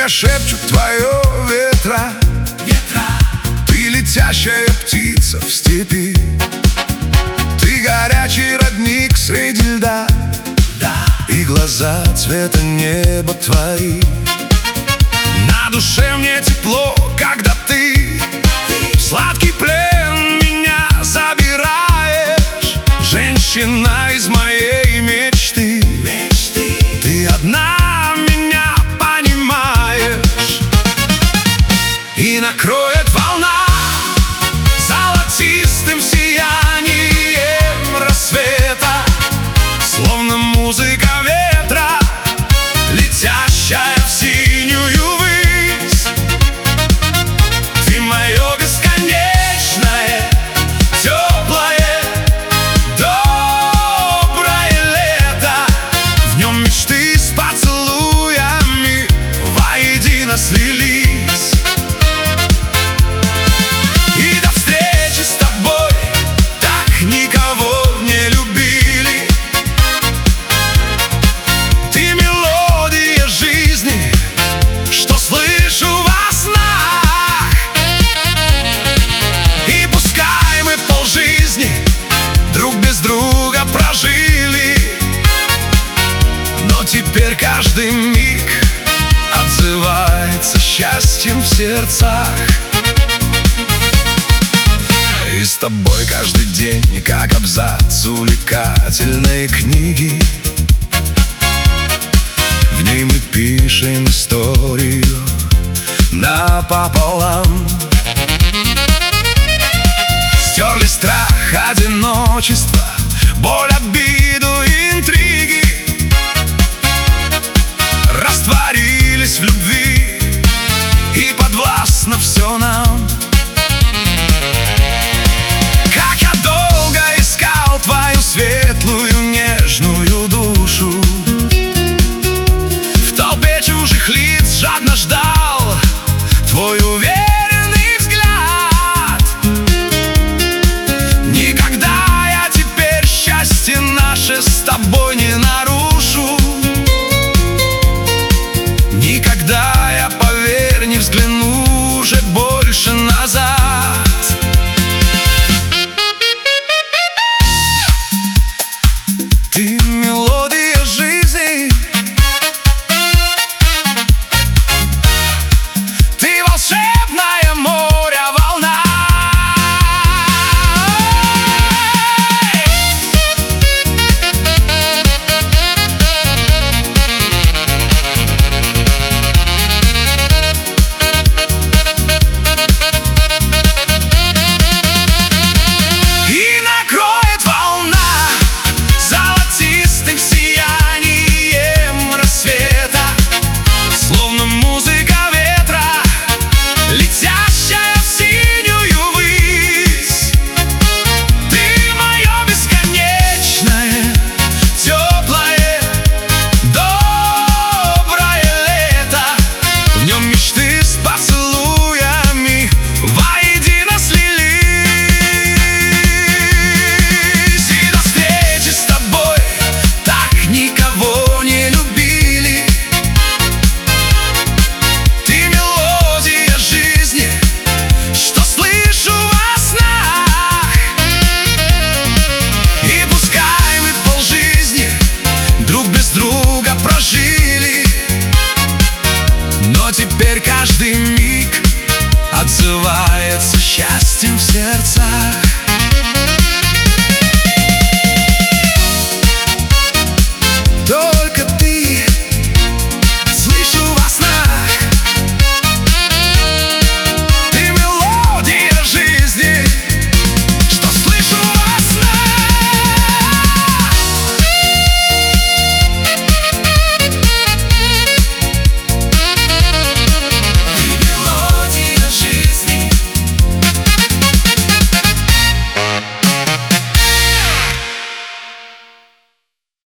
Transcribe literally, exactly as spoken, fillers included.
шепчут твое ветра, ветра. Ты летящая птица в степи, ты горячий родник среди льда, да. И глаза цвета неба твои. На душе мне тепло, когда ты в сладкий плен меня забираешь. Женщина из моей мечты, мечты. Ты одна меня понимаешь. И накроет волна золотистым сиянием рассвета, словно музыка ветра, летящая в синюю высь. Ты мое бесконечное, теплое, доброе лето. В нем мечты с поцелуями воедино слились. И до встречи с тобой так никого не любили. Ты мелодия жизни, что слышу во снах. И пускай мы полжизни друг без друга прожили, но теперь каждый миг отзывается счастьем в сердцах. И с тобой каждый день, как абзац увлекательной книги. В ней мы пишем историю напополам. Стерли страх, одиночество, боль обид.